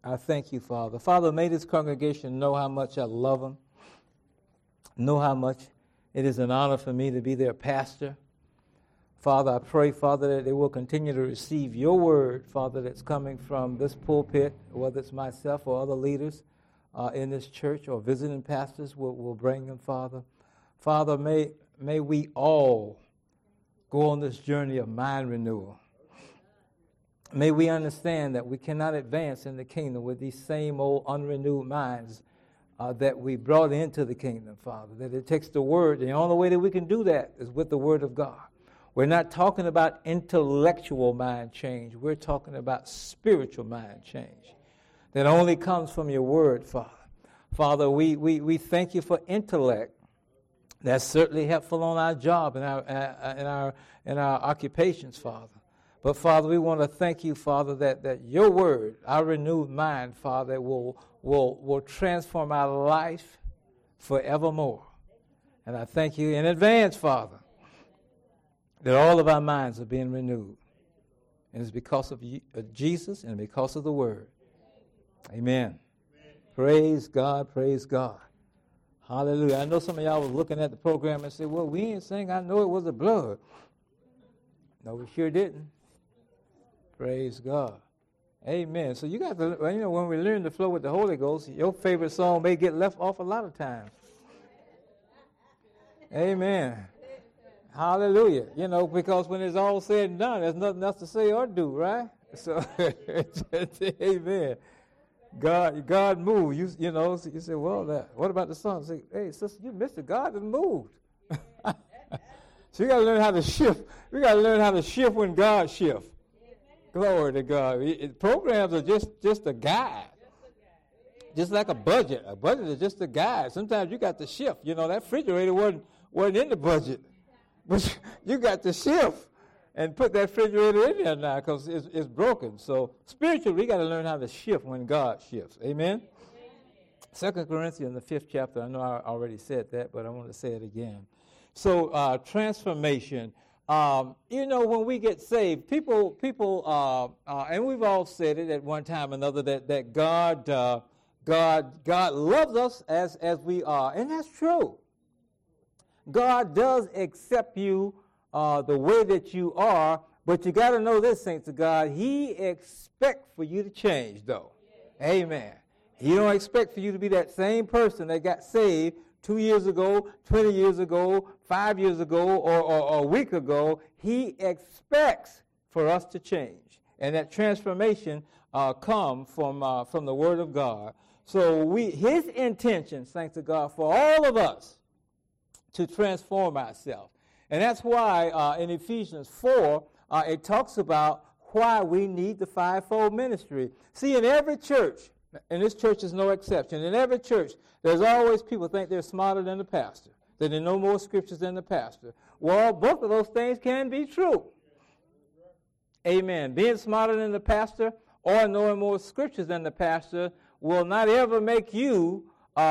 I thank you, Father. Father, may this congregation know how much I love them, know how much it is an honor for me to be their pastor. Father, I pray, Father, that they will continue to receive your word, Father, that's coming from this pulpit, whether it's myself or other leaders in this church or visiting pastors will bring them, Father. Father, may we all go on this journey of mind renewal. May we understand that we cannot advance in the kingdom with these same old unrenewed minds that we brought into the kingdom, Father, that it takes the word. The only way that we can do that is with the word of God. We're not talking about intellectual mind change. We're talking about spiritual mind change that only comes from your word, Father. Father, we thank you for intellect. That's certainly helpful on our job and our occupations, Father. But, Father, we want to thank you, Father, that your word, our renewed mind, Father, will transform our life forevermore. And I thank you in advance, Father, that all of our minds are being renewed. And it's because of Jesus and because of the word. Amen. Praise God, praise God. Hallelujah. I know some of y'all was looking at the program and said, well, we ain't saying I know it was the blood. No, we sure didn't. Praise God. Amen. So you got to, when we learn to flow with the Holy Ghost, your favorite song may get left off a lot of times. Amen. Hallelujah. Because when it's all said and done, there's nothing else to say or do, right? So, amen. God moved. You say, well, what about the song? Say, hey, sister, you missed it. God has moved. So you got to learn how to shift. We got to learn how to shift when God shifts. Glory to God. Programs are just a guide. Just like a budget. A budget is just a guide. Sometimes you got to shift. That refrigerator wasn't in the budget. But you got to shift and put that refrigerator in there now because it's broken. So spiritually, we got to learn how to shift when God shifts. Amen? 2 Corinthians, the 5th chapter. I know I already said that, but I want to say it again. So transformation. When we get saved, people, and we've all said it at one time or another that God loves us as we are, and that's true. God does accept you the way that you are, but you got to know this, saints of God, He expects for you to change, though. Yeah. Amen. He don't expect for you to be that same person that got saved 2 years ago, 20 years ago, 5 years ago, or a week ago. He expects for us to change. And that transformation comes from the Word of God. So His intention, thanks to God, for all of us to transform ourselves. And that's why in Ephesians 4, it talks about why we need the fivefold ministry. See, in every church, and this church is no exception, in every church, there's always people think they're smarter than the pastor, that they know more scriptures than the pastor. Well, both of those things can be true. Amen. Being smarter than the pastor or knowing more scriptures than the pastor will not ever make you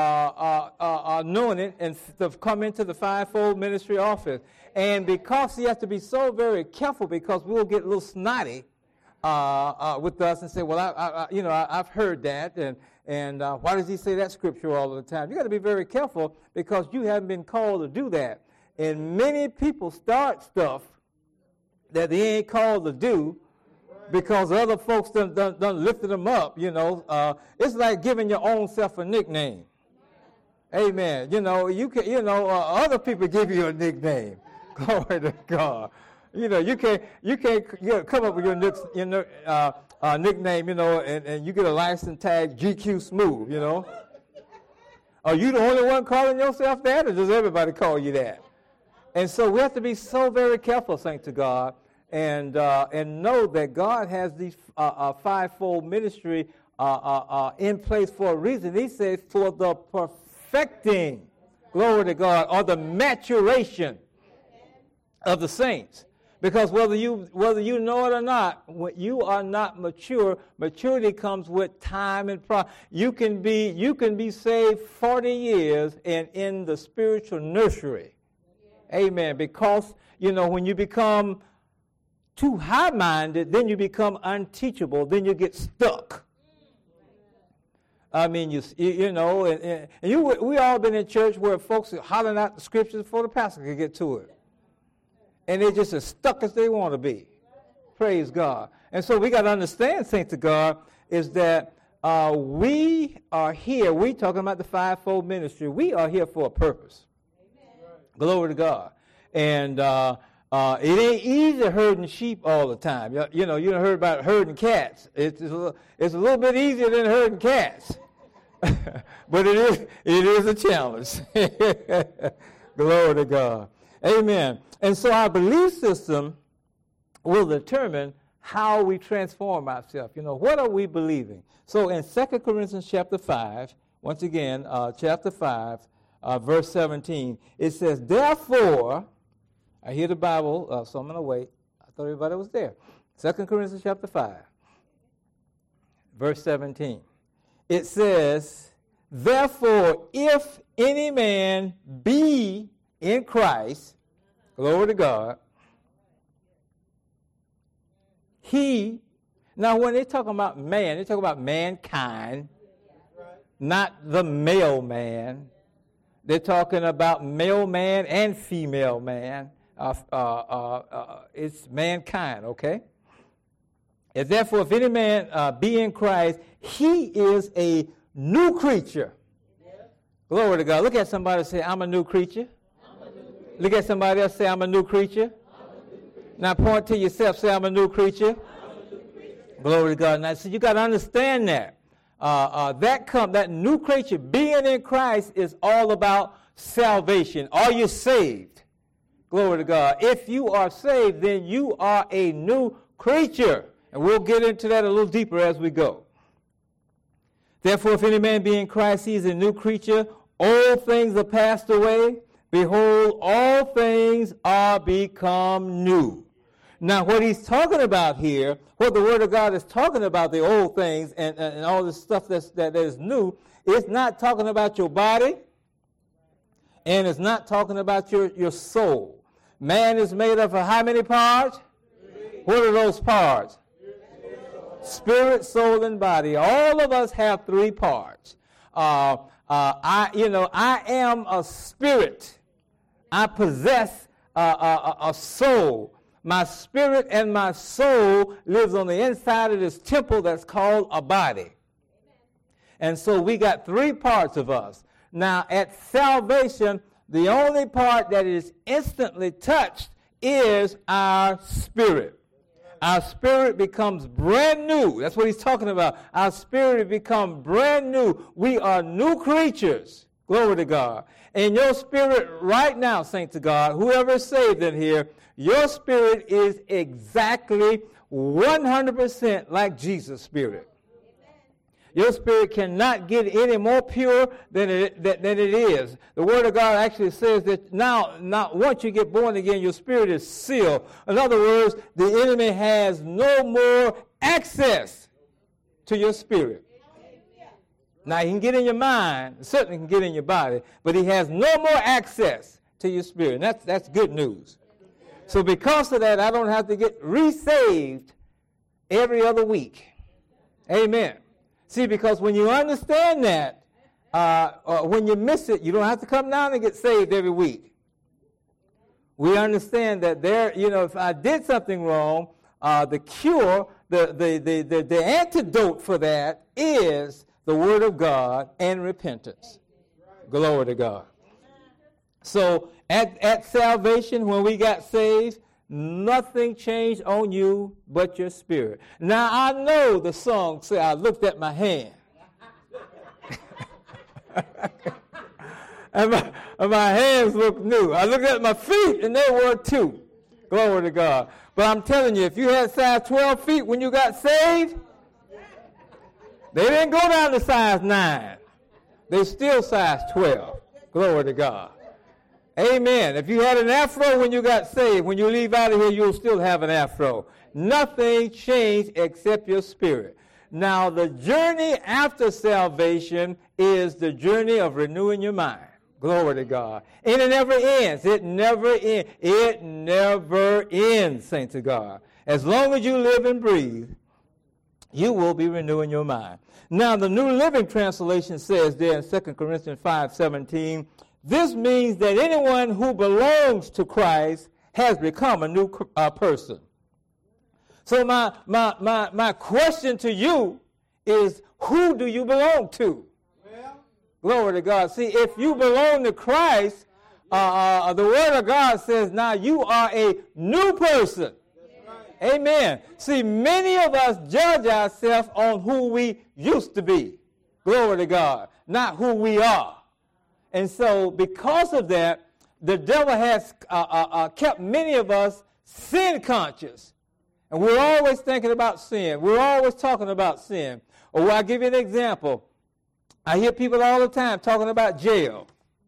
knowing it and to come into the fivefold ministry office. And because you have to be so very careful, because we'll get a little snotty with us and say, well, I've heard that, and why does he say that scripture all the time? You got to be very careful because you haven't been called to do that. And many people start stuff that they ain't called to do because other folks done lifted them up. It's like giving your own self a nickname. Amen. You can. Other people give you a nickname. Glory to God. You can't come up with your nickname. And you get a license tag GQ Smooth. Are you the only one calling yourself that, or does everybody call you that? And so we have to be so very careful, saints of God, and know that God has these fivefold ministry in place for a reason. He says for the perfecting, glory to God, or the maturation of the saints. Because whether you know it or not, when you are not mature. Maturity comes with time and you can be saved 40 years and in the spiritual nursery. Amen. Because when you become too high-minded, then you become unteachable. Then you get stuck. I mean, we all been in church where folks are hollering out the scriptures before the pastor could get to it. And they're just as stuck as they want to be. Praise God. And so we got to understand, saints of God, is that we are here. We talking about the fivefold ministry. We are here for a purpose. Amen. Glory to God. And it ain't easy herding sheep all the time. You done heard about herding cats. It's a little bit easier than herding cats. But it is a challenge. Glory to God. Amen. And so our belief system will determine how we transform ourselves. What are we believing? So in 2 Corinthians chapter 5, once again, chapter 5, verse 17, it says, therefore, I hear the Bible, so I'm going to wait. I thought everybody was there. 2 Corinthians chapter 5, verse 17. It says, therefore, if any man be in Christ, glory to God, now when they talk about man, they talk about mankind, not the male man. They're talking about male man and female man. It's mankind, okay? And therefore, if any man be in Christ, he is a new creature. Glory to God. Look at somebody and say, I'm a new creature. Look at somebody else, say, I'm a new creature. Now point to yourself, say, I'm a new creature. Glory to God. Now, so you got to understand that. That new creature, being in Christ, is all about salvation. Are you saved? Glory to God. If you are saved, then you are a new creature. And we'll get into that a little deeper as we go. Therefore, if any man be in Christ, he is a new creature. Old things are passed away. Behold, all things are become new. Now, what he's talking about here, what the Word of God is talking about, the old things and all this stuff that is new, it's not talking about your body, and it's not talking about your soul. Man is made up of how many parts? What are those parts? Spirit, soul, and body. All of us have three parts. I am a spirit. I possess a soul. My spirit and my soul lives on the inside of this temple that's called a body. And so we got three parts of us. Now, at salvation, the only part that is instantly touched is our spirit. Our spirit becomes brand new. That's what he's talking about. Our spirit becomes brand new. We are new creatures. Glory to God. And your spirit right now, saints of God, whoever is saved in here, your spirit is exactly 100% like Jesus' spirit. Your spirit cannot get any more pure than it is. The Word of God actually says that now once you get born again, your spirit is sealed. In other words, the enemy has no more access to your spirit. Now, he can get in your mind, certainly can get in your body, but he has no more access to your spirit. And that's good news. So because of that, I don't have to get re-saved every other week. Amen. See, because when you understand that, when you miss it, you don't have to come down and get saved every week. We understand that if I did something wrong, the cure, the antidote for that is the Word of God and repentance. Glory to God. So at salvation, when we got saved, nothing changed on you but your spirit. Now, I know the song says, I looked at my hand. and my hands look new. I looked at my feet, and they were too. Glory to God. But I'm telling you, if you had size 12 feet when you got saved, they didn't go down to size 9. They still size 12. Glory to God. Amen. If you had an afro when you got saved, when you leave out of here, you'll still have an afro. Nothing changed except your spirit. Now, the journey after salvation is the journey of renewing your mind. Glory to God. And it never ends. It never ends. It never ends, saints of God. As long as you live and breathe, You will be renewing your mind. Now, the New Living Translation says there in 2 Corinthians 5:17, this means that anyone who belongs to Christ has become a new person. So my question to you is, who do you belong to? Well, glory to God. See, if you belong to Christ, the Word of God says now you are a new person. Right. Amen. See, many of us judge ourselves on who we used to be. Glory to God. Not who we are. And so because of that, the devil has kept many of us sin conscious. And we're always thinking about sin. We're always talking about sin. Or I'll give you an example. I hear people all the time talking about jail.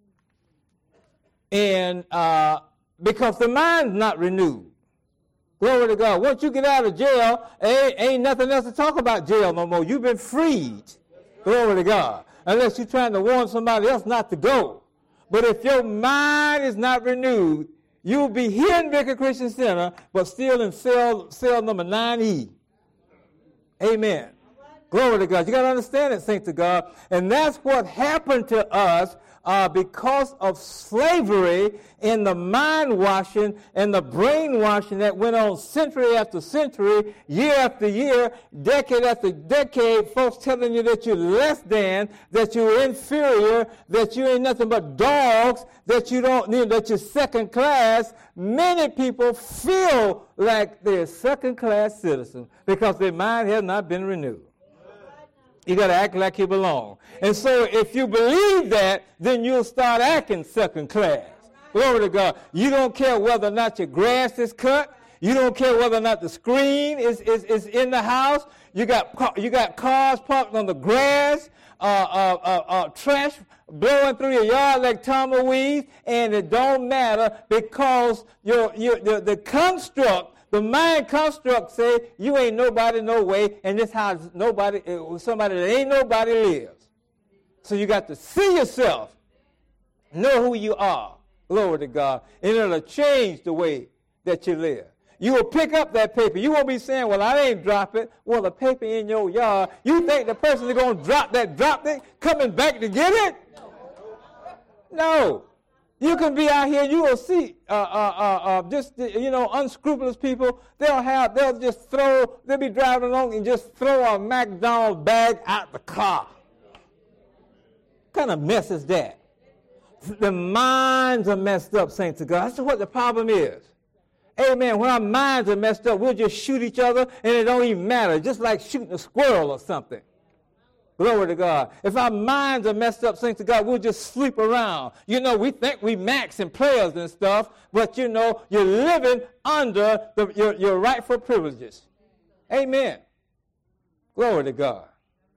And because the mind's not renewed. Glory to God. Once you get out of jail, ain't nothing else to talk about jail no more. You've been freed. Glory to God. Unless you're trying to warn somebody else not to go. But if your mind is not renewed, you'll be here in Vicar Christian Center, but still in cell number 9E. Amen. Glory to God. You got to understand it, saints of God. And that's what happened to us because of slavery in the mind washing and the brainwashing that went on century after century, year after year, decade after decade, folks telling you that you're less than, that you're inferior, that you ain't nothing but dogs, that you don't need, that you're second class. Many people feel like they're second class citizens because their mind has not been renewed. You got to act like you belong. And so if you believe that, then you'll start acting second class. Glory to God. You don't care whether or not your grass is cut. You don't care whether or not the screen is in the house. You got cars parked on the grass, trash blowing through your yard like tumbleweeds, and it don't matter because the construct, the mind construct say you ain't nobody no way, and this how somebody that ain't nobody lives. So you got to see yourself, know who you are, glory to God, and it'll change the way that you live. You will pick up that paper. You won't be saying, well, I ain't drop it. Well, the paper in your yard, you think the person is going to drop thing coming back to get it? No. You can be out here, you will see unscrupulous people. They'll be driving along and just throw a McDonald's bag out the car. What kind of mess is that? The minds are messed up, saints of God. That's what the problem is. Amen. When our minds are messed up, we'll just shoot each other and it don't even matter. Just like shooting a squirrel or something. Glory to God. If our minds are messed up, saints of God, we'll just sleep around. We think we max and players and stuff, but you're living under your rightful privileges. Amen. Glory to God.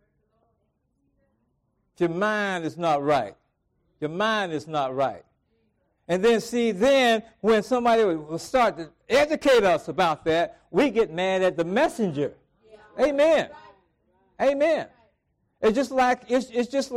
Your mind is not right. Your mind is not right. And then when somebody will start to educate us about that, we get mad at the messenger. Amen. Amen. It's just like if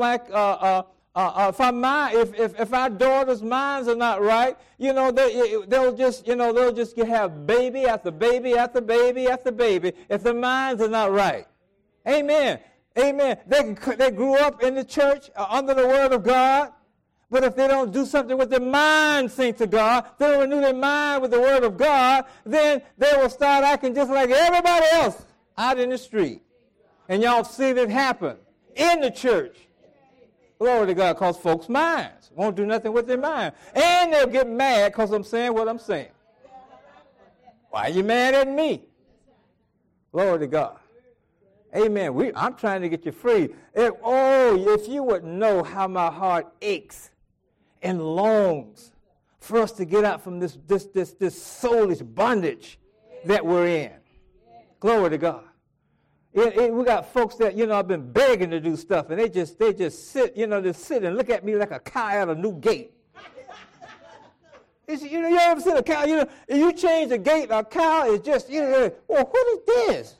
our daughters' minds are not right, they'll just have baby after baby after baby after baby if the minds are not right. Amen. Amen. They grew up in the church under the Word of God, but if they don't do something with their mind, saints of God, they don't renew their mind with the Word of God, then they will start acting just like everybody else out in the street. And y'all seen it happen in the church. Glory to God, because folks' minds won't do nothing with their mind. And they'll get mad because I'm saying what I'm saying. Why are you mad at me? Glory to God. Amen. I'm trying to get you free. If you would know how my heart aches and longs for us to get out from this soulish bondage that we're in. Glory to God. We got folks that, I've been begging to do stuff, and they just sit, and look at me like a cow at a new gate. You ever seen a cow? If you change the gate, a cow is just, well, what is this?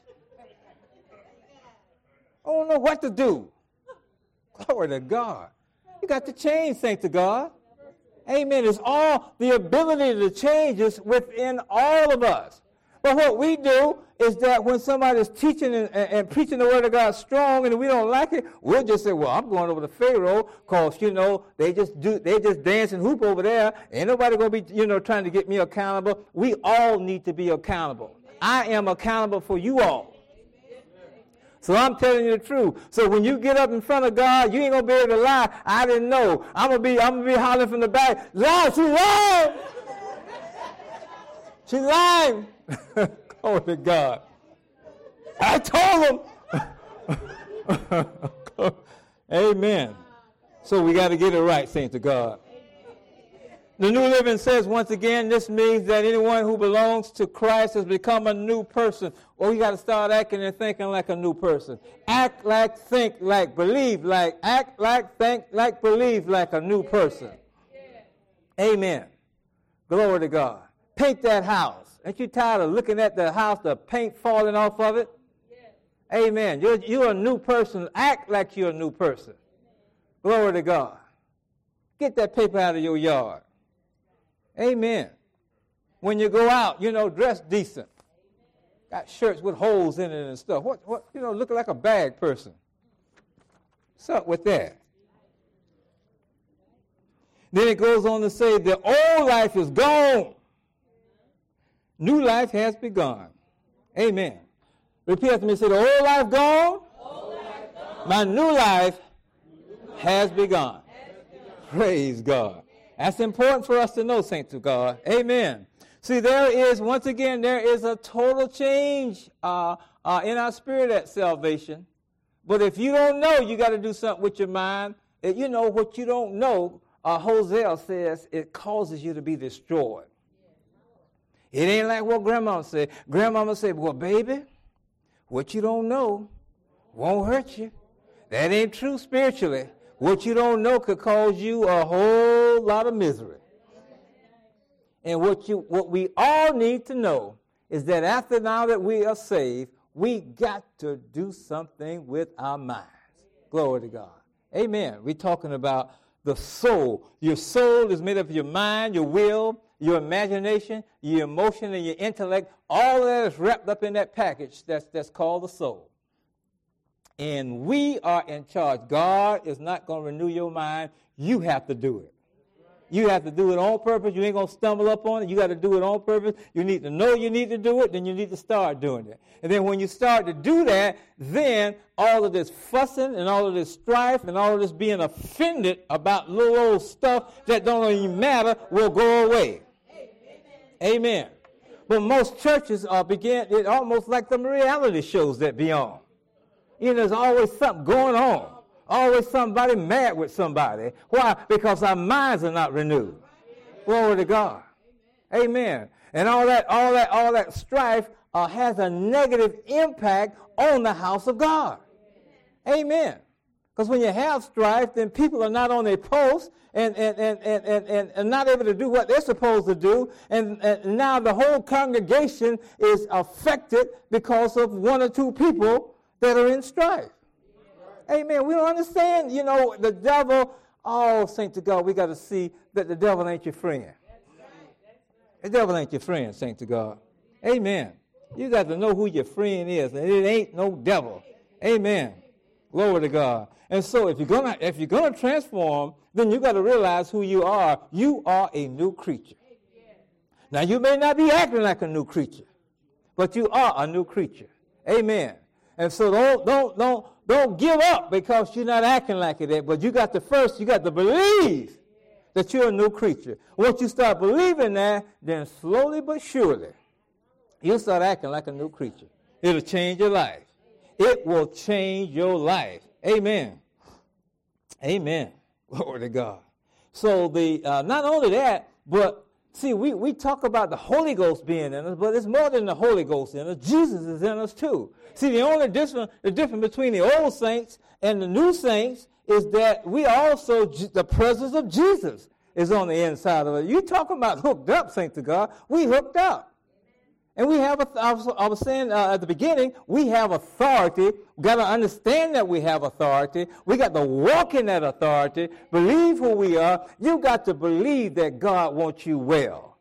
I don't know what to do. Glory to God. You got to change, saints of God. Amen. It's all the ability to change is within all of us. But what we do is that when somebody's teaching and preaching the word of God strong and we don't like it, we'll just say, well, I'm going over to Pharaoh because, they just dance and hoop over there. Ain't nobody going to be, trying to get me accountable. We all need to be accountable. I am accountable for you all. So I'm telling you the truth. So when you get up in front of God, you ain't going to be able to lie. I didn't know. I'm going to be hollering from the back, lie, she lied. She lied. Glory to God. I told him. Amen. So we got to get it right, saints of God. The New Living says, once again, this means that anyone who belongs to Christ has become a new person. Well, we got to start acting and thinking like a new person. Act like, think like, believe like, act like, think like, believe like a new person. Amen. Glory to God. Paint that house. Ain't you tired of looking at the house, the paint falling off of it? Amen. You're a new person. Act like you're a new person. Glory to God. Get that paper out of your yard. Amen. When you go out, dress decent. Got shirts with holes in it and stuff. What looking like a bag person. What's up with that? Then it goes on to say the old life is gone. New life has begun. Amen. Repeat after me. Say, the old life gone. My new life has begun. Praise God. That's important for us to know, saints of God. Amen. See, once again, there is a total change in our spirit at salvation. But if you don't know, you got to do something with your mind. What you don't know, Hosea says, it causes you to be destroyed. It ain't like what Grandmama said. Grandmama said, well, baby, what you don't know won't hurt you. That ain't true spiritually. What you don't know could cause you a whole lot of misery. And what we all need to know is that now that we are saved, we got to do something with our minds. Glory to God. Amen. We're talking about the soul. Your soul is made up of your mind, your will, your imagination, your emotion, and your intellect. All of that is wrapped up in that package that's called the soul. And we are in charge. God is not going to renew your mind. You have to do it. You have to do it on purpose. You ain't going to stumble up on it. You got to do it on purpose. You need to know you need to do it. Then you need to start doing it. And then when you start to do that, then all of this fussing and all of this strife and all of this being offended about little old stuff that don't even matter will go away. Amen. But most churches it almost like the reality shows that be on. There's always something going on. Always somebody mad with somebody. Why? Because our minds are not renewed. Glory to God. Amen. And all that strife has a negative impact on the house of God. Amen. Because when you have strife, then people are not on their post and not able to do what they're supposed to do. And now the whole congregation is affected because of one or two people that are in strife. Amen. We don't understand, the devil. Oh, saint to God, we got to see that the devil ain't your friend. The devil ain't your friend, saint to God. Amen. You got to know who your friend is, and it ain't no devil. Amen. Glory to God. And so if you're gonna transform, then you got to realize who you are. You are a new creature. Now you may not be acting like a new creature, but you are a new creature. Amen. And so don't give up because you're not acting like it. But you got to believe that you're a new creature. Once you start believing that, then slowly but surely, you'll start acting like a new creature. It'll change your life. It will change your life. Amen. Amen. Glory to God. So not only that, but see, we talk about the Holy Ghost being in us, but it's more than the Holy Ghost in us. Jesus is in us too. See, the difference between the old saints and the new saints is that the presence of Jesus is on the inside of us. You talking about hooked up, saints of God. We hooked up. And we have, I was saying at the beginning, we have authority. We got to understand that we have authority. We got to walk in that authority, believe who we are. You got to believe that God wants you well.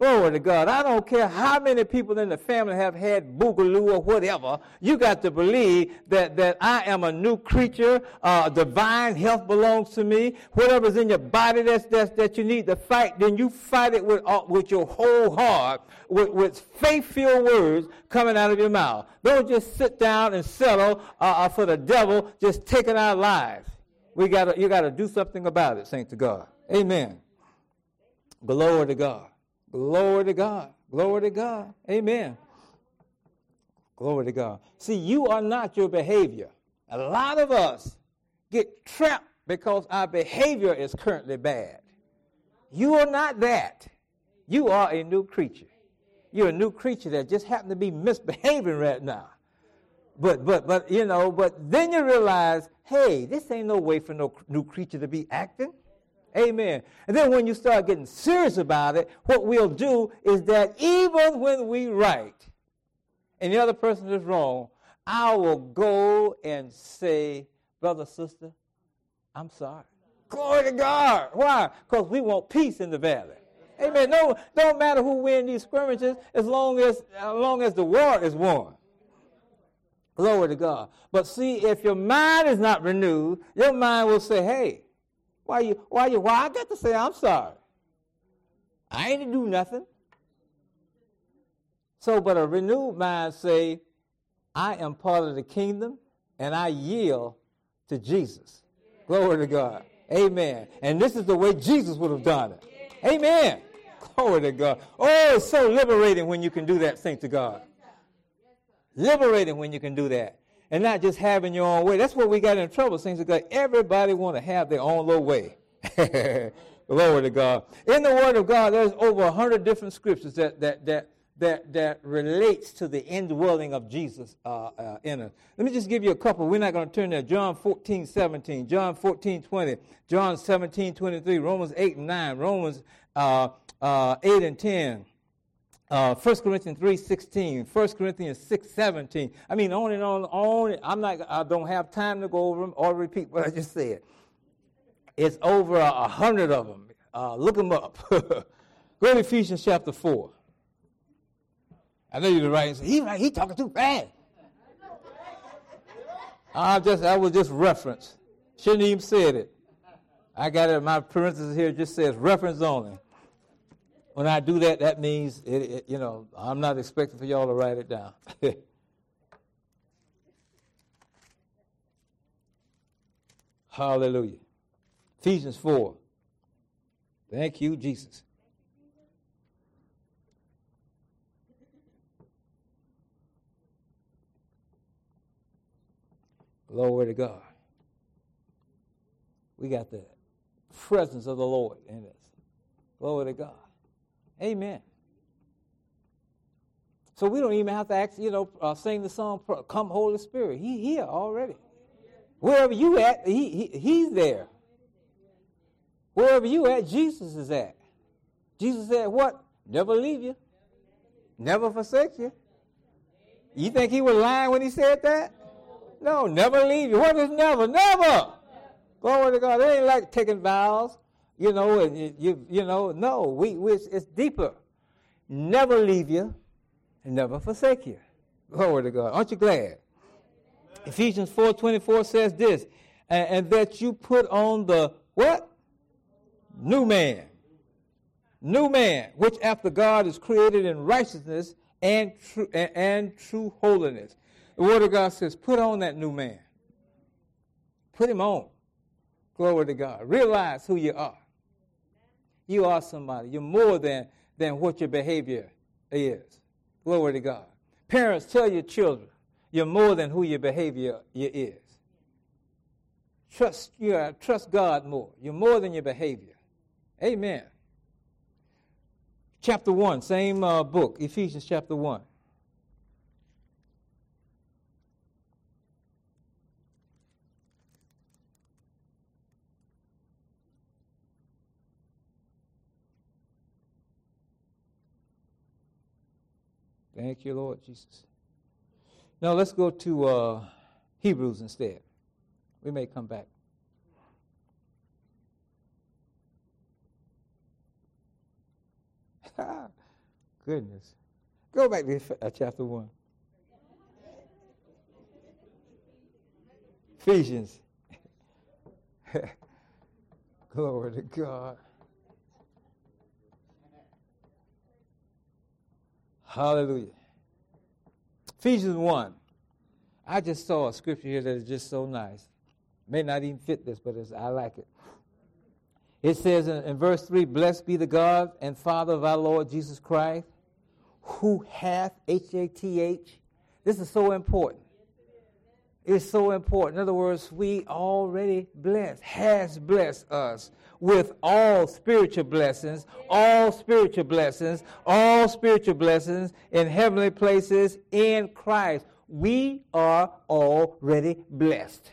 Glory to God. I don't care how many people in the family have had boogaloo or whatever. You got to believe that I am a new creature. Divine health belongs to me. Whatever's in your body that you need to fight, then you fight it with your whole heart, with faith-filled words coming out of your mouth. Don't just sit down and settle for the devil just taking our lives. You got to do something about it, saints of God. Amen. Glory to God. Glory to God. Glory to God. Amen. Glory to God. See, you are not your behavior. A lot of us get trapped because our behavior is currently bad. You are not that. You are a new creature. You're a new creature that just happens to be misbehaving right now. But then you realize, hey, this ain't no way for no new creature to be acting. Amen. And then when you start getting serious about it, what we'll do is that even when we right and the other person is wrong, I will go and say, brother, sister, I'm sorry. Glory to God. Why? Because we want peace in the valley. Amen. No, don't matter who wins these skirmishes as long as the war is won. Glory to God. But see, if your mind is not renewed, your mind will say, hey, why I got to say I'm sorry? I ain't to do nothing. So, but a renewed mind say, I am part of the kingdom and I yield to Jesus. Glory to God. Amen. And this is the way Jesus would have done it. Amen. Glory to God. Oh, it's so liberating when you can do that, saints of God. Liberating when you can do that. And not just having your own way. That's where we got in trouble, saints of God. Everybody want to have their own little way. Glory to God. In the Word of God, there's over 100 different scriptures that relates to the indwelling of Jesus in us. Let me just give you a couple. We're not going to turn there. John 14:17, John 14:20, John 17:23, Romans 8 and 9, Romans 8 and 10. 1 Corinthians 3:16, 1 Corinthians 6:17. I mean, on and on. I don't have time to go over them or repeat what I just said. It's over 100 of them. Look them up. Go to Ephesians chapter 4. I know you're right. He talking too fast. I was just reference. Shouldn't even said it. I got it. My parenthesis here just says reference only. When I do that, that means, I'm not expecting for y'all to write it down. Hallelujah. Ephesians 4. Thank you, Jesus. Glory to God. We got the presence of the Lord in us. Glory to God. Amen. So we don't even have to sing the song, Come Holy Spirit. He's here already. Wherever you at, he's there. Wherever you at, Jesus is at. Jesus said what? Never leave you. Never forsake you. You think he was lying when he said that? No, never leave you. What is never? Never. Glory to God. It ain't like taking vows. No, it's deeper. Never leave you and never forsake you. Glory to God. Aren't you glad? Ephesians 4:24 says this, and that you put on the what? New man. New man, which after God is created in righteousness and true holiness. The Word of God says, put on that new man. Put him on. Glory to God. Realize who you are. You are somebody. You're more than what your behavior is. Glory to God. Parents, tell your children, you're more than who your behavior is. Trust God more. You're more than your behavior. Amen. Chapter 1, same book, Ephesians chapter 1. Thank you, Lord Jesus. Now let's go to Hebrews instead. We may come back. goodness. Go back to chapter 1. Ephesians. Glory to God. Hallelujah. Ephesians 1. I just saw a scripture here that is just so nice. May not even fit this, but I like it. It says in verse 3, "Blessed be the God and Father of our Lord Jesus Christ, who hath," H-A-T-H. This is so important. It's so important. In other words, we already blessed, has blessed us with all spiritual blessings, all spiritual blessings, all spiritual blessings in heavenly places in Christ. We are already blessed.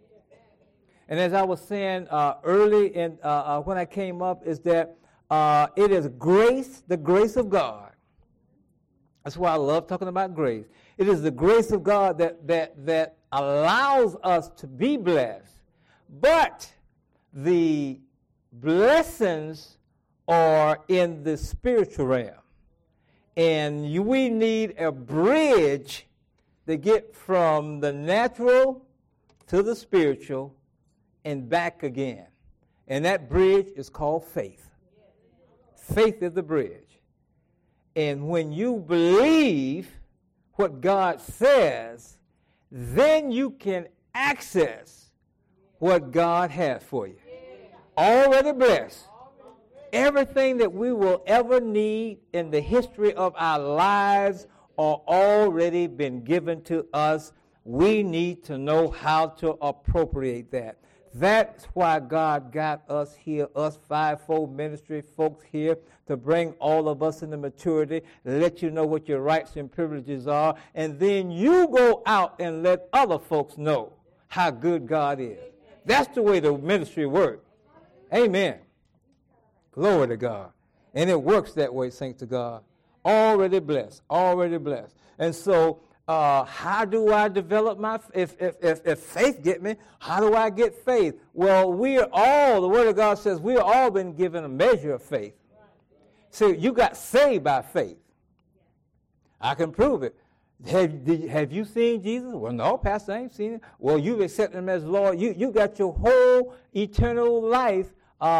And as I was saying early when I came up, is that it is grace, the grace of God. That's why I love talking about grace. It is the grace of God that allows us to be blessed. But the blessings are in the spiritual realm. And we need a bridge to get from the natural to the spiritual and back again. And that bridge is called faith. Faith is the bridge. And when you believe what God says, then you can access what God has for you. Already blessed. Everything that we will ever need in the history of our lives are already been given to us. We need to know how to appropriate that. That's why God got us here, us fivefold ministry folks here, to bring all of us into maturity, let you know what your rights and privileges are, and then you go out and let other folks know how good God is. That's the way the ministry works. Amen. Glory to God. And it works that way, saints of God. Already blessed, already blessed. And so, how do I develop my, if faith get me, how do I get faith? Well, we are all, the Word of God says, we are all been given a measure of faith. So you got saved by faith. I can prove it. Have you seen Jesus? Well, no, Pastor, I ain't seen him. Well, you've accepted him as Lord. You got your whole eternal life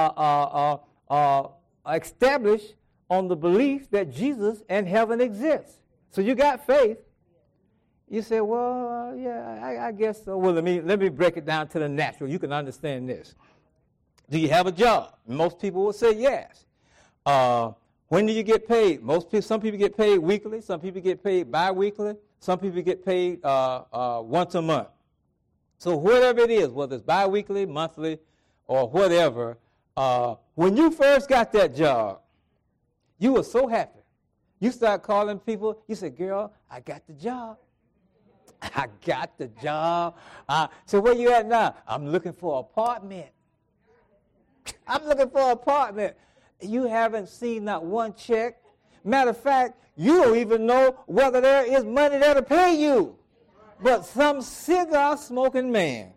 established on the belief that Jesus and heaven exists. So you got faith. You say, well, yeah, I guess so. Well, let me break it down to the natural. You can understand this. Do you have a job? Most people will say yes. When do you get paid? Some people get paid weekly. Some people get paid bi-weekly. Some people get paid once a month. So whatever it is, whether it's bi-weekly, monthly, or whatever, when you first got that job, you were so happy. You start calling people. You said, girl, I got the job. I got the job. So where you at now? I'm looking for an apartment. I'm looking for an apartment. You haven't seen not one check. Matter of fact, you don't even know whether there is money there to pay you. But some cigar-smoking man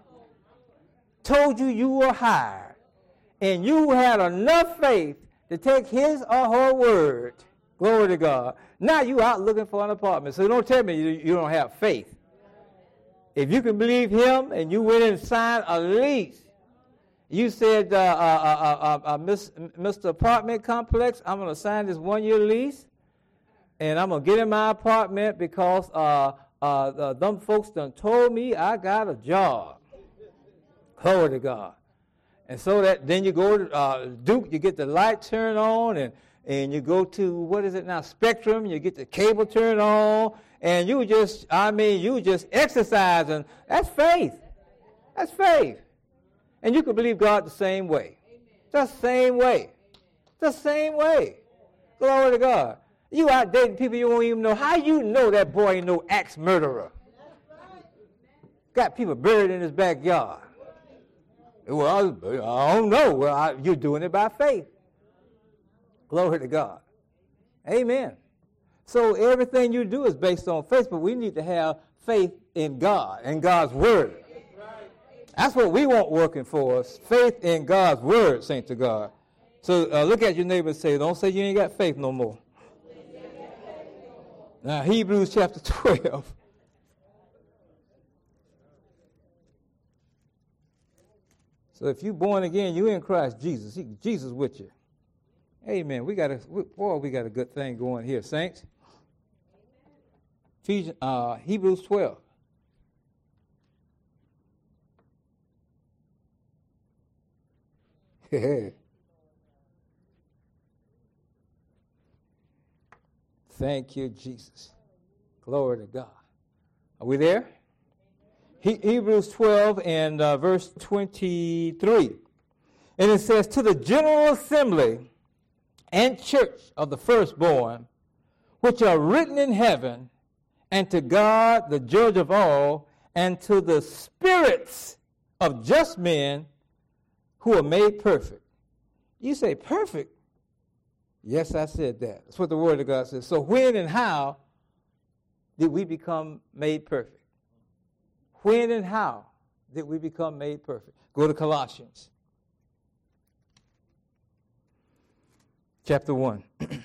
told you were hired, and you had enough faith to take his or her word. Glory to God. Now you out looking for an apartment. So don't tell me you don't have faith. If you can believe him and you went and signed a lease, you said, Mr. Apartment Complex, I'm going to sign this 1-year lease, and I'm going to get in my apartment because them folks done told me I got a job. Glory to God. And so then you go to Duke, you get the light turned on, and you go to, what is it now, Spectrum, you get the cable turned on, and you just exercising. That's faith. That's faith. And you can believe God the same way. The same way. The same way. Glory to God. You out dating people you won't even know. How you know that boy ain't no axe murderer? Got people buried in his backyard. Well, I don't know. Well, you're doing it by faith. Glory to God. Amen. So everything you do is based on faith, but we need to have faith in God and God's word. That's what we want working for us, faith in God's word, saints of God. So look at your neighbor and say, don't say you ain't got faith no more. Now, Hebrews chapter 12. So if you're born again, you're in Christ Jesus. Jesus with you. Amen. We got a good thing going here, saints. Hebrews 12. Thank you, Jesus. Glory to God. Are we there? Hebrews 12 and verse 23. And it says, to the general assembly and church of the firstborn, which are written in heaven, and to God, the judge of all, and to the spirits of just men who are made perfect. You say, perfect? Yes, I said that. That's what the Word of God says. So when and how did we become made perfect? When and how did we become made perfect? Go to Colossians. Chapter 1.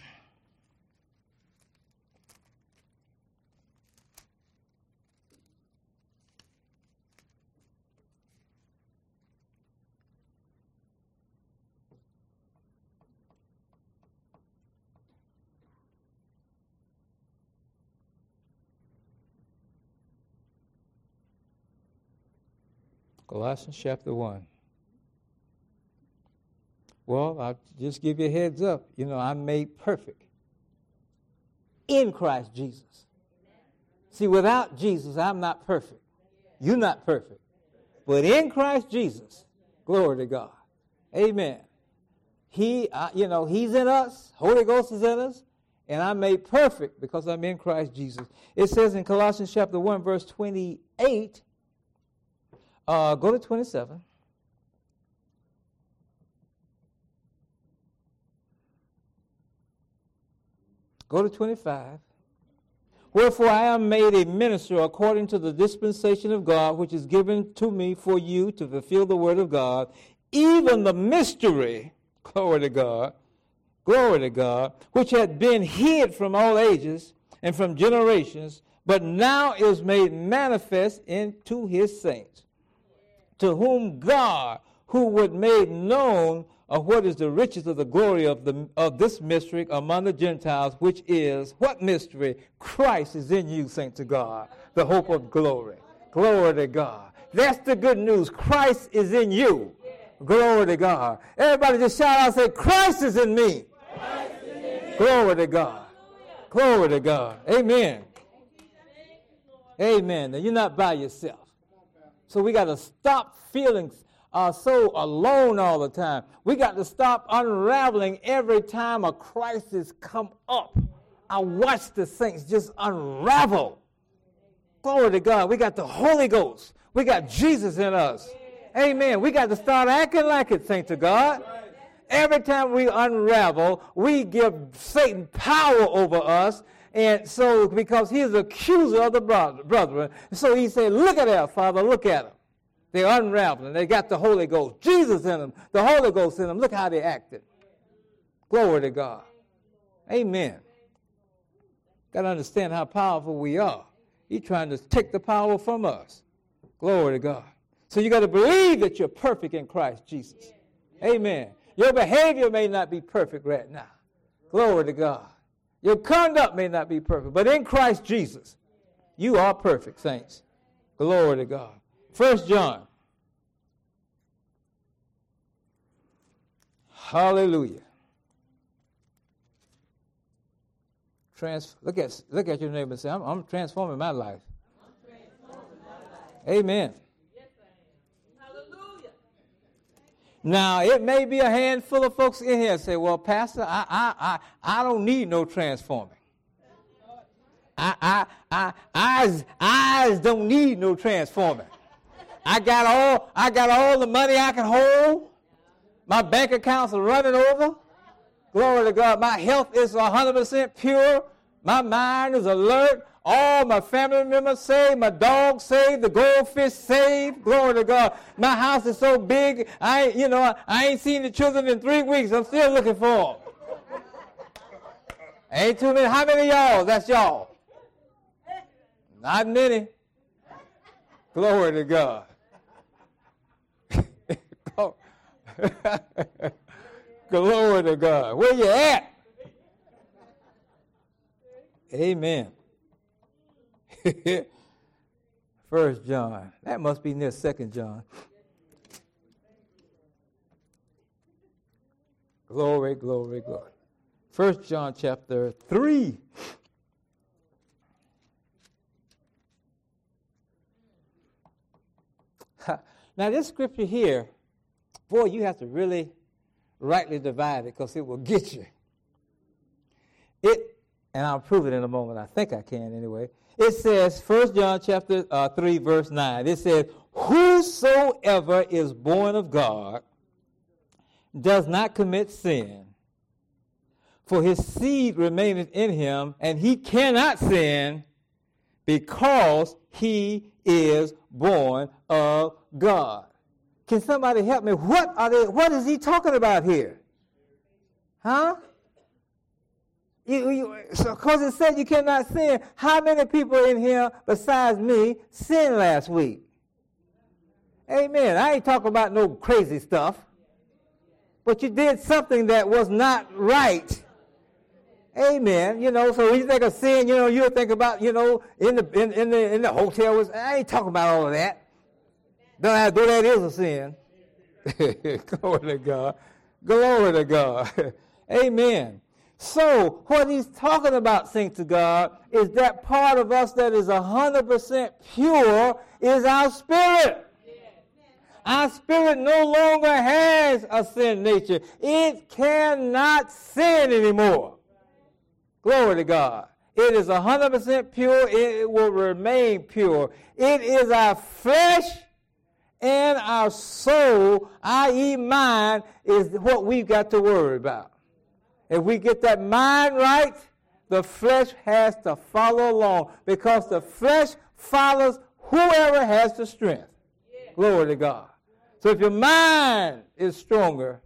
Colossians chapter 1. Well, I'll just give you a heads up. You know, I'm made perfect in Christ Jesus. See, without Jesus, I'm not perfect. You're not perfect. But in Christ Jesus, glory to God. Amen. He's in us. Holy Ghost is in us. And I'm made perfect because I'm in Christ Jesus. It says in Colossians chapter 1, verse 28, go to 27. Go to 25. Wherefore I am made a minister according to the dispensation of God, which is given to me for you to fulfill the word of God, even the mystery, glory to God, which had been hid from all ages and from generations, but now is made manifest into his saints, to whom God, who would make known of what is the riches of the glory of this mystery among the Gentiles, which is, what mystery? Christ is in you, saints of God, the hope of glory. Glory to God. That's the good news. Christ is in you. Glory to God. Everybody just shout out and say, Christ is in me. Glory to God. Glory to God. Amen. Amen. Now, you're not by yourself. So we got to stop feeling so alone all the time. We got to stop unraveling every time a crisis come up. I watch the saints just unravel. Glory to God. We got the Holy Ghost. We got Jesus in us. Amen. We got to start acting like it, saints of God. Every time we unravel, we give Satan power over us. And so, because he's the accuser of the brethren, so he said, look at that, Father, look at them. They're unraveling. They got the Holy Ghost. Jesus in them. The Holy Ghost in them. Look how they acted. Glory to God. Amen. Got to understand how powerful we are. He's trying to take the power from us. Glory to God. So you got to believe that you're perfect in Christ Jesus. Amen. Your behavior may not be perfect right now. Glory to God. Your conduct may not be perfect, but in Christ Jesus, you are perfect, saints. Glory to God. 1 John. Hallelujah. Look at your neighbor and say, I'm transforming my life. Amen. Yes, hallelujah. Now, it may be a handful of folks in here and say, well, Pastor, I don't need no transforming. Eyes don't need no transforming. I got all the money I can hold. My bank accounts are running over. Glory to God. My health is 100% pure. My mind is alert. All my family members saved. My dog saved. The goldfish saved. Glory to God. My house is so big. I ain't seen the children in 3 weeks. I'm still looking for them. Ain't too many. How many of y'all? That's y'all. Not many. Glory to God. Glory to God. Where you at? Amen. 1 John. That must be near 2 John. Glory, glory, glory. 1 John chapter 3. Now this scripture here, boy, you have to really rightly divide it because it will get you. And I'll prove it in a moment. I think I can anyway. It says, 1 John chapter 3, verse 9. It says, whosoever is born of God does not commit sin, for his seed remaineth in him, and he cannot sin because he is born of God. Can somebody help me? What is he talking about here? Huh? Because it said you cannot sin. How many people in here besides me sinned last week? Amen. I ain't talking about no crazy stuff. But you did something that was not right. Amen. So when you think of sin, you'll think about, in the hotel. I ain't talking about all of that. Though that is a sin. Glory to God. Glory to God. Amen. So what he's talking about, saints of God, is that part of us that is 100% pure is our spirit. Our spirit no longer has a sin nature. It cannot sin anymore. Glory to God. It is 100% pure. It will remain pure. It is our flesh and our soul, i.e. mind, is what we've got to worry about. If we get that mind right, the flesh has to follow along because the flesh follows whoever has the strength. Yeah. Glory to God. So if your mind is stronger,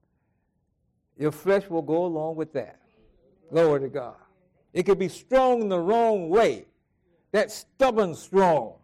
your flesh will go along with that. Glory to God. It could be strong in the wrong way. That stubborn strong.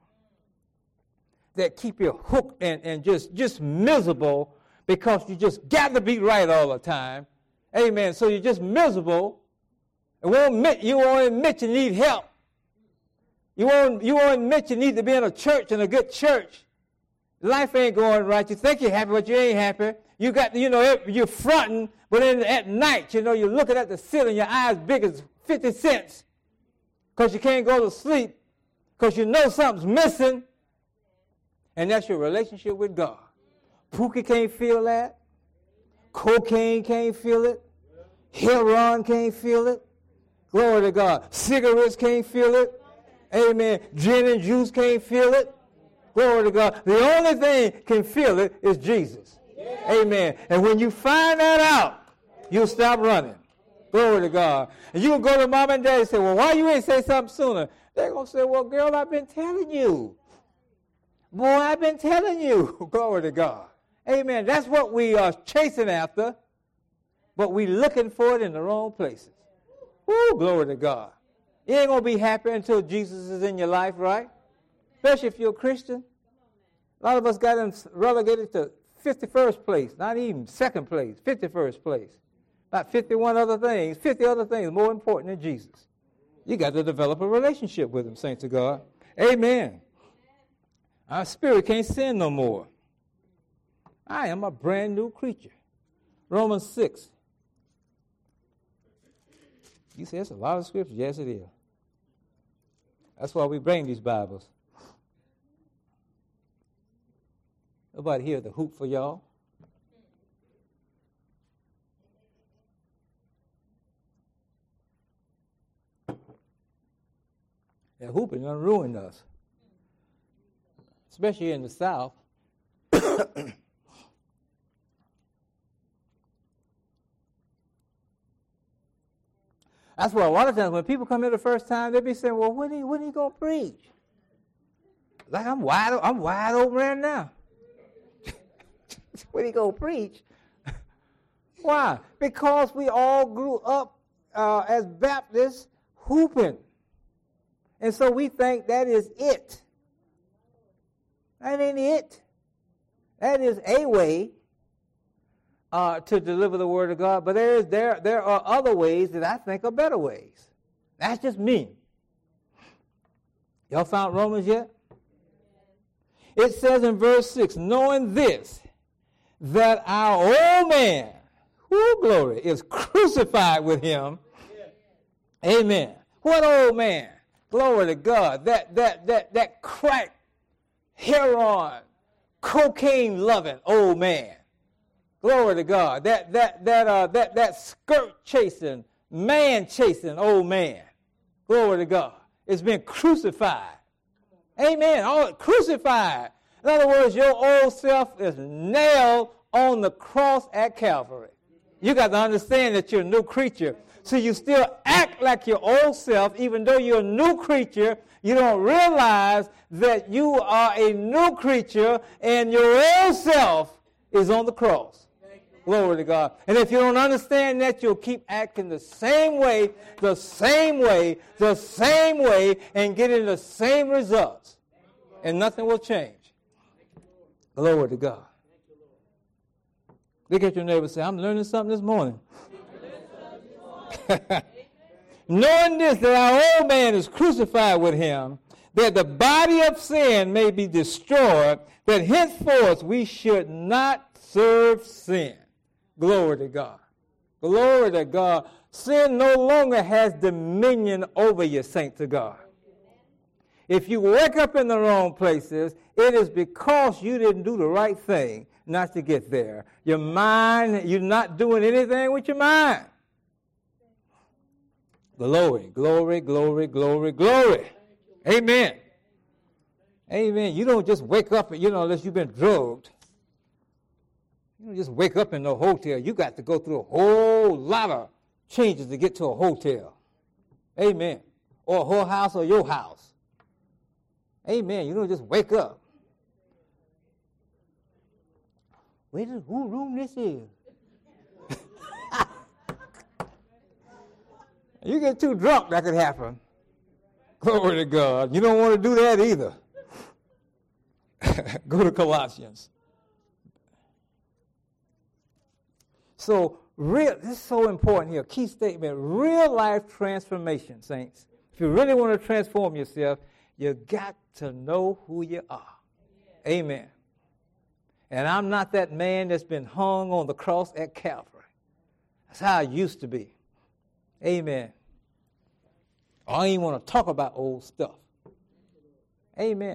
That keep you hooked and just miserable because you just got to be right all the time. Amen. So you're just miserable. And you won't admit you need help. You won't admit you need to be in a church, in a good church. Life ain't going right. You think you're happy, but you ain't happy. You got, you're fronting, but then at night, you're looking at the ceiling, your eyes big as 50 cents because you can't go to sleep because you know something's missing. And that's your relationship with God. Pookie can't feel that. Cocaine can't feel it. Heroin can't feel it. Glory to God. Cigarettes can't feel it. Amen. Gin and juice can't feel it. Glory to God. The only thing can feel it is Jesus. Amen. And when you find that out, you'll stop running. Glory to God. And you can go to mom and dad and say, well, why you ain't say something sooner? They're going to say, well, girl, I've been telling you. Boy, I've been telling you. Glory to God. Amen. That's what we are chasing after, but we're looking for it in the wrong places. Woo, glory to God. You ain't going to be happy until Jesus is in your life, right? Especially if you're a Christian. A lot of us got them relegated to 51st place, not even second place, 51st place. About 51 other things, 50 other things more important than Jesus. You got to develop a relationship with him, saints of God. Amen. Our spirit can't sin no more. I am a brand new creature. Romans 6. You say it's a lot of scripture. Yes, it is. That's why we bring these Bibles. Nobody here to hoop for y'all. That hooping done ruined us. Especially in the South. That's why a lot of times when people come here the first time, they be saying, well, when are you going to preach? Like, I'm wide open right now. When he going to preach? Why? Because we all grew up as Baptists hooping. And so we think that is it. That ain't it. That is a way to deliver the word of God. But there are other ways that I think are better ways. That's just me. Y'all found Romans yet? It says in verse 6, knowing this, that our old man, glory, is crucified with him. Amen. What old man? Glory to God. That crack, heroin, cocaine-loving old man. Glory to God. That skirt-chasing, man-chasing old man. Glory to God. It's been crucified. Amen. All crucified. In other words, your old self is nailed on the cross at Calvary. You got to understand that you're a new creature. So you still act like your old self, even though you're a new creature. You don't realize that you are a new creature and your old self is on the cross. Glory to God. And if you don't understand that, you'll keep acting the same way, and getting the same results. And nothing will change. Glory to God. Look at your neighbor and say, I'm learning something this morning. Knowing this, that our old man is crucified with him, that the body of sin may be destroyed, that henceforth we should not serve sin. Glory to God. Glory to God. Sin no longer has dominion over you, saints of God. If you wake up in the wrong places, it is because you didn't do the right thing not to get there. Your mind, you're not doing anything with your mind. Glory, glory, glory, glory, glory. Amen. Amen. You don't just wake up, unless you've been drugged. You don't just wake up in no hotel. You got to go through a whole lot of changes to get to a hotel. Amen. Or a whole house or your house. Amen. You don't just wake up. Wait, who room this is? You get too drunk, that could happen. Glory to God. You don't want to do that either. Go to Colossians. So, this is so important here. Key statement, real life transformation, saints. If you really want to transform yourself, you got to know who you are. Amen. And I'm not that man that's been hung on the cross at Calvary. That's how I used to be. Amen. I don't even want to talk about old stuff. Amen.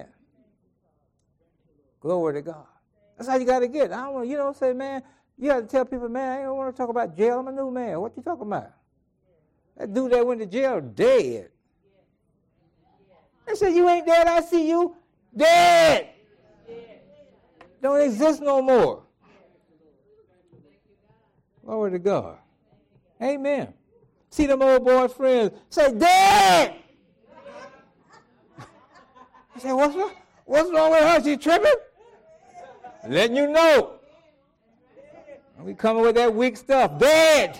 Glory to God. That's how you got to get. I don't want to, say, man, you have to tell people, man, I don't want to talk about jail. I'm a new man. What you talking about? That dude that went to jail dead. They said, you ain't dead, I see you. Dead. Don't exist no more. Glory to God. Amen. See them old boy friends say, dead. I say, what's wrong? What's wrong with her? She tripping? Letting you know. We coming with that weak stuff. Dead.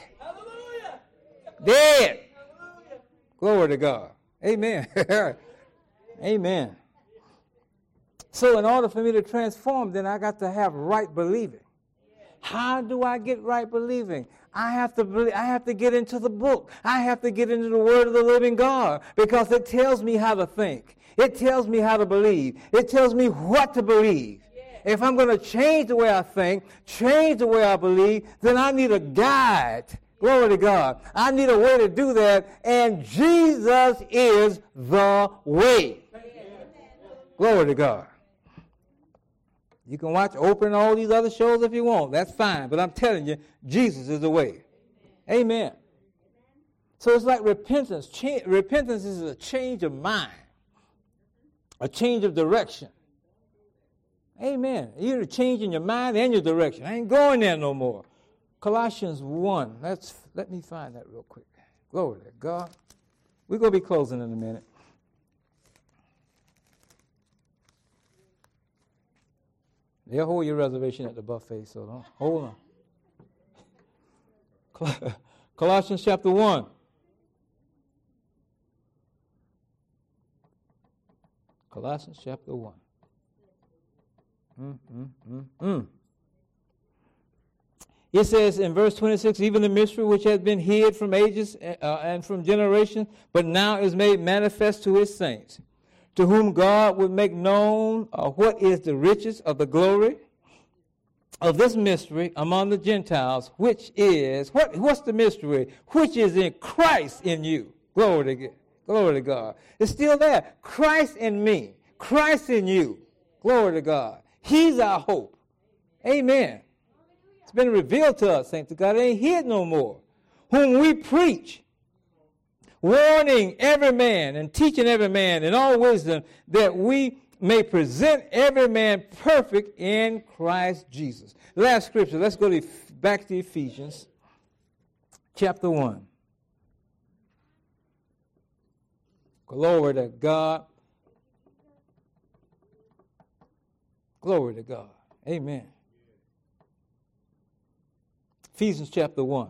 Dead. Glory to God. Amen. Amen. So in order for me to transform, then I got to have right believing. How do I get right believing? I have to get into the book. I have to get into the word of the living God, because it tells me how to think. It tells me how to believe. It tells me what to believe. If I'm going to change the way I think, change the way I believe, then I need a guide. Glory to God. I need a way to do that, and Jesus is the way. Glory to God. You can watch Oprah and all these other shows if you want. That's fine. But I'm telling you, Jesus is the way. Amen. So it's like repentance. Repentance is a change of mind, a change of direction. Amen. You're changing your mind and your direction. I ain't going there no more. Colossians 1. Let me find that real quick. Glory to God. We're going to be closing in a minute. They'll hold your reservation at the buffet, so don't hold on. Colossians chapter 1. Colossians chapter 1. It says in verse 26, even the mystery which has been hid from ages and from generations, but now is made manifest to his saints, to whom God would make known what is the riches of the glory of this mystery among the Gentiles, which is, what's the mystery? Which is in Christ in you. Glory to God. It's still there. Christ in me. Christ in you. Glory to God. He's our hope. Amen. It's been revealed to us, saints of God. It ain't hid no more. Whom we preach, warning every man and teaching every man in all wisdom, that we may present every man perfect in Christ Jesus. Last scripture. Let's go back to Ephesians chapter 1. Glory to God. Glory to God. Amen. Ephesians chapter 1.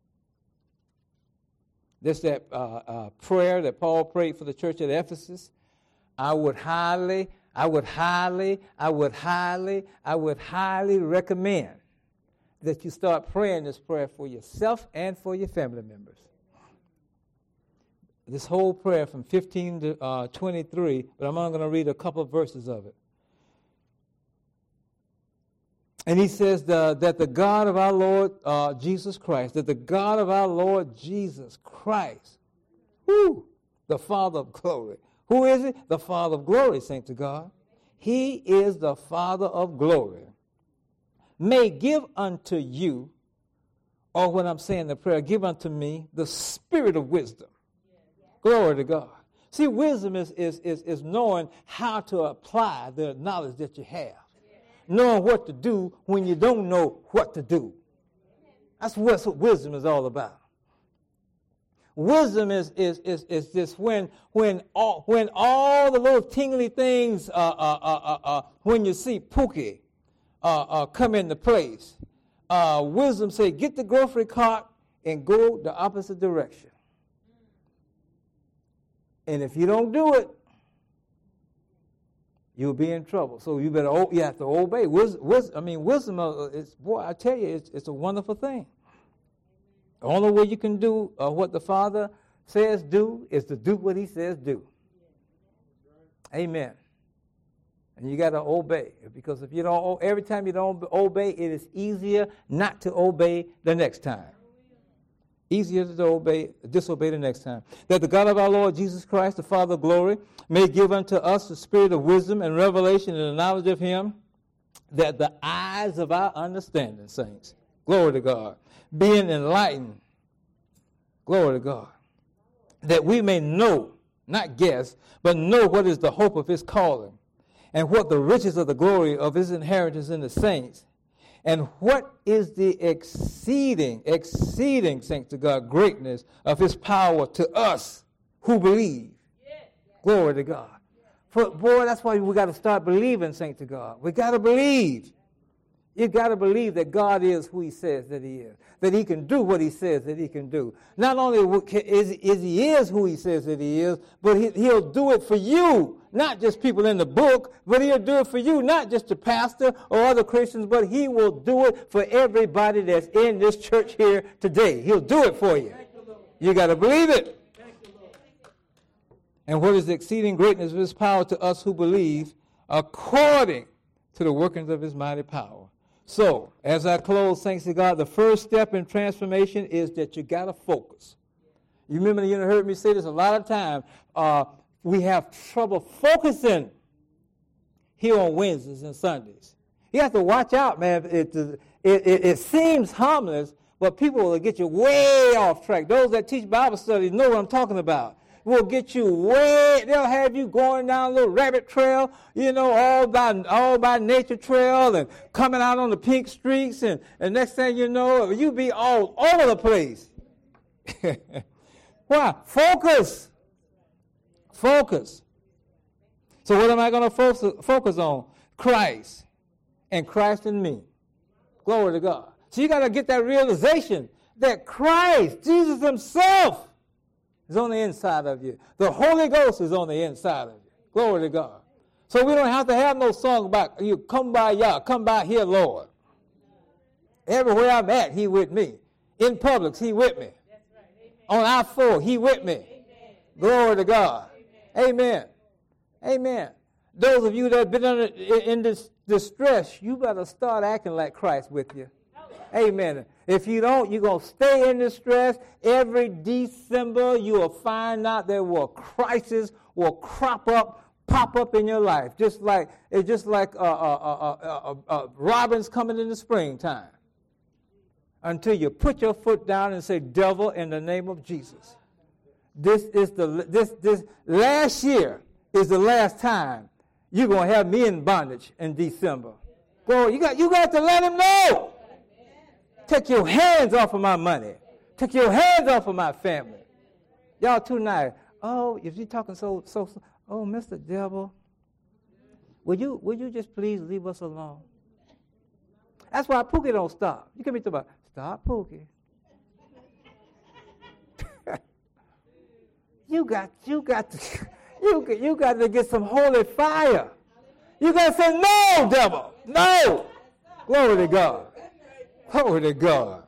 There's that prayer that Paul prayed for the church at Ephesus. I would highly recommend that you start praying this prayer for yourself and for your family members. This whole prayer from 15 to 23, but I'm only going to read a couple of verses of it. And he says that the God of our Lord Jesus Christ, the Father of glory. Who is it? The Father of glory, saints of God. He is the Father of glory. May give unto you, or when I'm saying the prayer, give unto me the spirit of wisdom. Glory to God. See, wisdom is knowing how to apply the knowledge that you have. Knowing what to do when you don't know what to do. That's what wisdom is all about. Wisdom is this when all the little tingly things when you see Pookie come into place. Wisdom say, get the grocery cart and go the opposite direction. And if you don't do it, you'll be in trouble. So you have to obey. Wisdom is, boy, I tell you, it's a wonderful thing. The only way you can do what the Father says do is to do what he says do. Amen. And you got to obey. Because if you don't, every time you don't obey, it is easier not to obey the next time. Easier to disobey the next time. That the God of our Lord Jesus Christ, the Father of glory, may give unto us the spirit of wisdom and revelation and the knowledge of him, that the eyes of our understanding, saints, glory to God, being enlightened, glory to God, that we may know, not guess, but know what is the hope of his calling, and what the riches of the glory of his inheritance in the saints, and what is the exceeding, saints to God, greatness of his power to us who believe. Glory to God. Boy, that's why we got to start believing, saints to God. We got to believe. You got to believe that God is who he says that he is, that he can do what he says that he can do. Not only is he who he says that he is, but he'll do it for you, not just people in the book, but he'll do it for you, not just the pastor or other Christians, but he will do it for everybody that's in this church here today. He'll do it for you. You got to believe it. And what is the exceeding greatness of his power to us who believe, according to the workings of his mighty power. So, as I close, thanks to God, the first step in transformation is that you got to focus. You remember, you heard me say this a lot of times. We have trouble focusing here on Wednesdays and Sundays. You have to watch out, man. It seems harmless, but people will get you way off track. Those that teach Bible studies know what I'm talking about. Will get you they'll have you going down a little rabbit trail, all by nature trail and coming out on the pink streaks, and next thing you know, you be all over the place. Why? Focus. So what am I going to focus on? Christ, and Christ in me. Glory to God. So you got to get that realization that Christ, Jesus himself, is on the inside of you. The Holy Ghost is on the inside of you. Glory to God. So we don't have to have no song about you come by y'all, come by here, Lord. Everywhere I'm at, he with me. In Publix, he with me. On I-4, he with me. Glory to God. Amen. Amen. Those of you that have been in this distress, you better start acting like Christ with you. Amen. If you don't, you're going to stay in distress. Every December, you will find out there will crisis will pop up in your life, just like robins coming in the springtime. Until you put your foot down and say, devil, in the name of Jesus. This last year is the last time you're going to have me in bondage in December. Boy, you got to let him know. Take your hands off of my money. Take your hands off of my family. Y'all too nice. Oh, if you're talking so, oh, Mr. Devil, will you just please leave us alone? That's why Pookie don't stop. You can be talking about, stop, Pookie. You got to get some holy fire. You got to say, no, devil, no. Glory to God. Glory to God.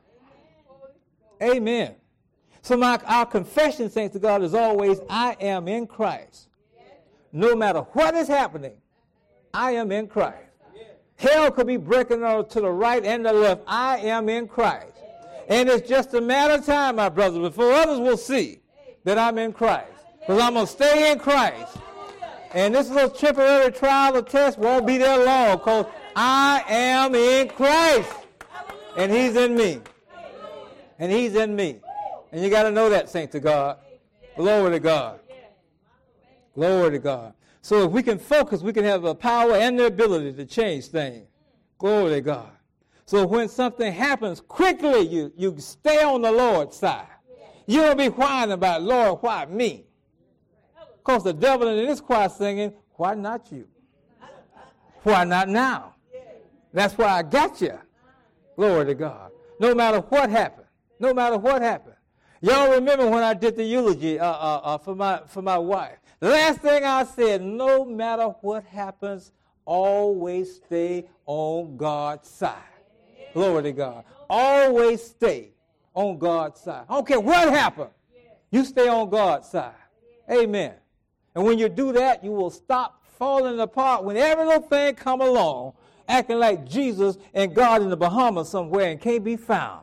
Amen. So our confession, saints to God, is always, I am in Christ. No matter what is happening, I am in Christ. Hell could be breaking on to the right and the left. I am in Christ. And it's just a matter of time, my brothers, before others will see that I'm in Christ. Because I'm going to stay in Christ. And this little temporary trial or test won't be there long, because I am in Christ. And he's in me. And he's in me. And you got to know that, saints of God. Glory to God. Glory to God. So if we can focus, we can have the power and the ability to change things. Glory to God. So when something happens, quickly you stay on the Lord's side. You don't be whining about, Lord, why me? Because the devil in this choir singing, why not you? Why not now? That's why I got you. Glory to God. No matter what happened. No matter what happened. Y'all remember when I did the eulogy for my wife. The last thing I said, no matter what happens, always stay on God's side. Glory to God. Always stay on God's side. I don't care what happened. You stay on God's side. Amen. And when you do that, you will stop falling apart when every little thing come along, acting like Jesus and God in the Bahamas somewhere and can't be found.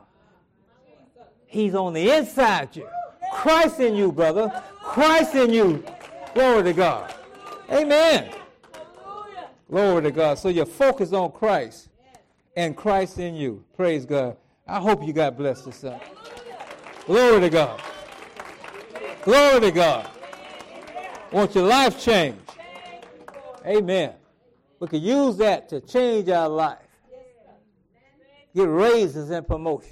He's on the inside you. Christ in you, brother. Christ in you. Glory to God. Amen. Glory to God. So your focus on Christ and Christ in you. Praise God. I hope you got blessed this Sunday. Glory to God. Glory to God. Want your life changed. Amen. We can use that to change our life. Get raises and promotion.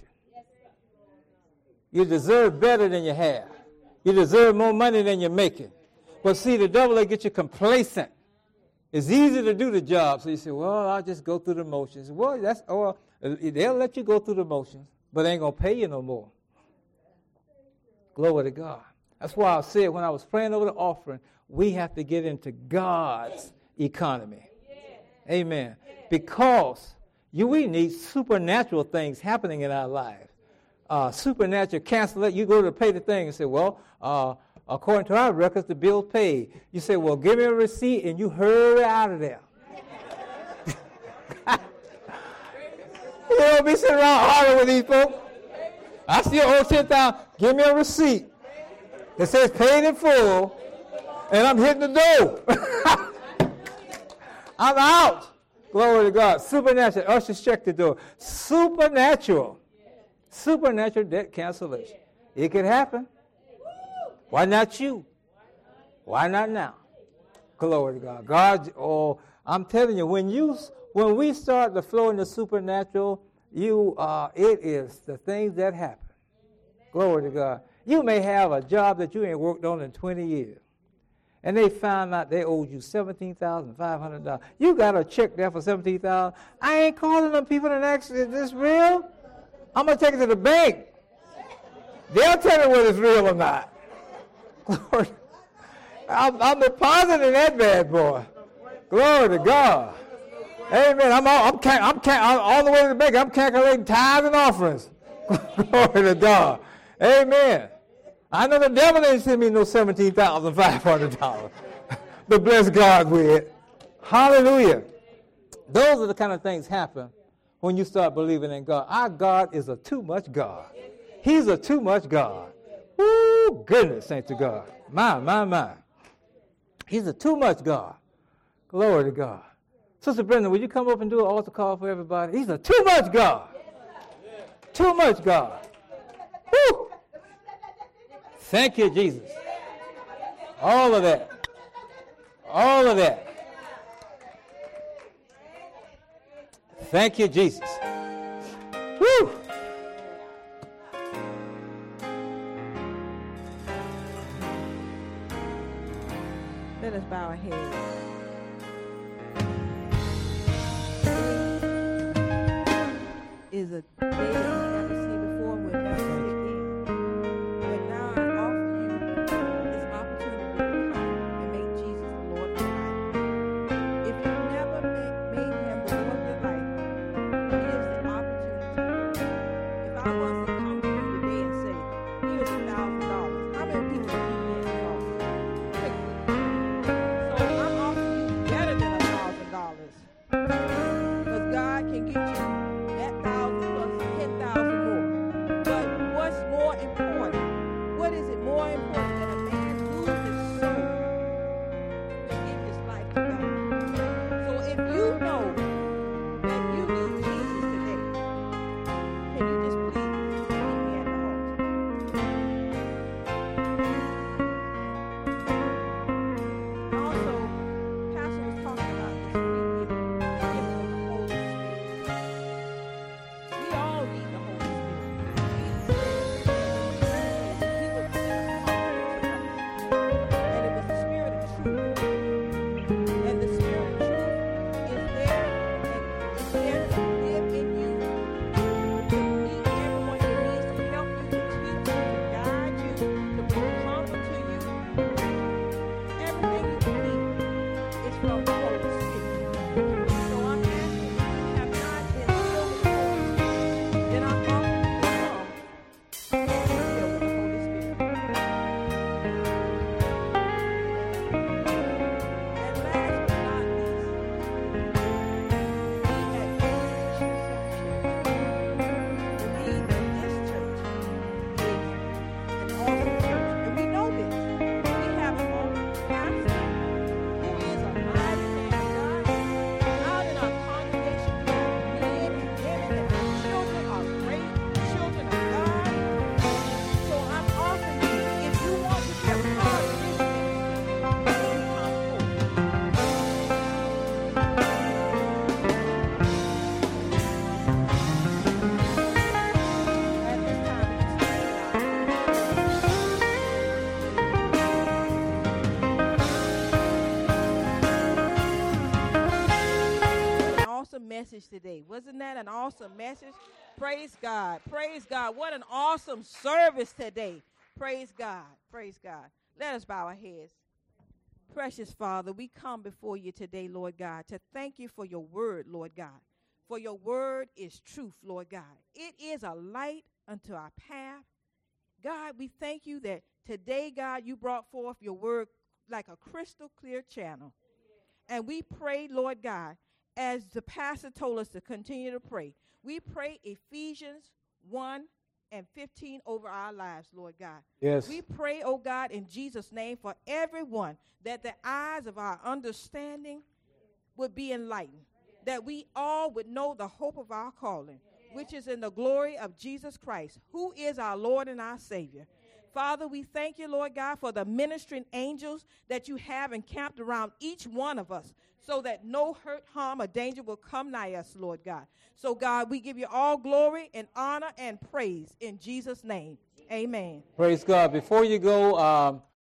You deserve better than you have. You deserve more money than you're making. But see, the devil will get you complacent. It's easy to do the job. So you say, well, I'll just go through the motions. Well, they'll let you go through the motions, but they ain't going to pay you no more. Glory to God. That's why I said when I was praying over the offering, we have to get into God's economy. Amen. Because we need supernatural things happening in our lives. Supernatural cancel it. You go to pay the thing and say, well, according to our records, the bill's paid. You say, well, give me a receipt, and you hurry out of there. You don't be sitting around arguing with these folks. I see you owe $10,000. Give me a receipt that says paid in full, and I'm hitting the door. I'm out. Glory to God. Supernatural. Ushers, check the door. Supernatural debt cancellation. It could happen. Why not you? Why not now? Glory to God. I'm telling you, when we start to flow in the supernatural, it is the things that happen. Glory to God. You may have a job that you ain't worked on in 20 years. And they found out they owed you $17,500. You got a check there for $17,000. I ain't calling them people and asking, is this real? I'm going to take it to the bank. They'll tell me whether it's real or not. I'm depositing that bad boy. Glory to God. Amen. I'm on the way to the bank. I'm calculating tithes and offerings. Glory to God. Amen. I know the devil didn't send me no $17,500 to bless God with. Hallelujah. Those are the kind of things happen when you start believing in God. Our God is a too much God. He's a too much God. Woo, goodness, saints of God. My. He's a too much God. Glory to God. Sister Brenda, will you come up and do an altar call for everybody? He's a too much God. Too much God. Woo. Thank you, Jesus. All of that. All of that. Thank you, Jesus. Woo. Let us bow our heads. Is a day that we've never seen before. We'll never see again. But now I offer you this opportunity to come and make Jesus the Lord of your life. If you've never made him the Lord of your life, here's the opportunity. If I was to come to you today and say, here's $1,000, how many people would give me an offering? Quickly. So I'm offering you better than $1,000. Because God can get you that 1,000 plus 10,000 more. But what's more important? What is it more important than a man lose his soul to give his life to God? So if you know that you need Jesus today, can you just please meet me at the altar? Also, Pastor was talking about this free gift, the gift of the Holy Spirit. We all need the Holy Spirit. Jesus said he was the Spirit of truth. And the Spirit of truth is there to live in you, to meet everyone you need, to help you, to teach you, to guide you, to bring comfort to you. Everything you need is from the Holy Spirit. So I'm asking you, if you have not been filled with the Holy Spirit, then I'm offering you to come and be filled with the Holy Spirit. And last but not least, we at Congregational Church believe that this church is an awesome church. And we know this. We have an awesome pastor who is a mighty man of God. Out in our congregation, we have men and women, and our children are great children of God. So I'm offering you, if you want to be a part of this ministry, come forward. At this time, we just stand What an awesome message today. Wasn't that an awesome message? Praise God. Praise God. What an awesome service today. Praise God. Praise God. Let us bow our heads. Precious Father, we come before you today, Lord God, to thank you for your word, Lord God. For your word is truth, Lord God. It is a light unto our path. God, we thank you that today, God, you brought forth your word like a crystal clear channel. And we pray, Lord God, as the pastor told us to continue to pray. We pray Ephesians 1:15 over our lives, Lord God. Yes. We pray, oh God, in Jesus' name for everyone, that the eyes of our understanding would be enlightened, that we all would know the hope of our calling, which is in the glory of Jesus Christ, who is our Lord and our Savior. Father, we thank you, Lord God, for the ministering angels that you have encamped around each one of us, so that no hurt, harm, or danger will come nigh us, Lord God. So, God, we give you all glory and honor and praise in Jesus' name. Amen. Praise God. Before you go,